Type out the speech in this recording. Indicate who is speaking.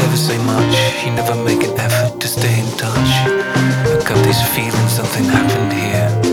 Speaker 1: never say much, you never make an effort to stay in touch. I got this feeling something happened here.